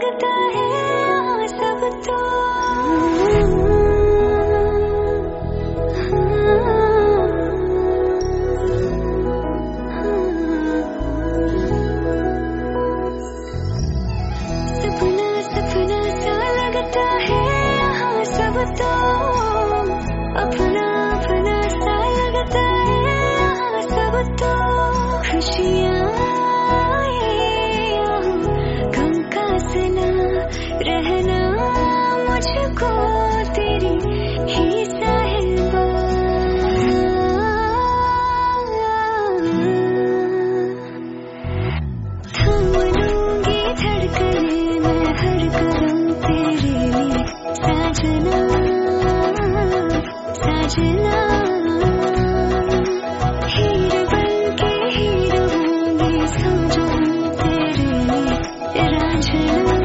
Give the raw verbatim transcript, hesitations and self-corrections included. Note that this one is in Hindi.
लगता है यहाँ सब तो सपना सपना सा लगता है यहाँ सब तो अपना अपना सा लगता है यहाँ सब तो खुशियाँ गम का सना रहना मुझको तेरी ही साहिबा थाम लूंगी धड़कने मैं हर कदम तेरे लिए साजना साजना हीर बन के ही रहूंगी सो जाऊं तेरे लिए रांझना।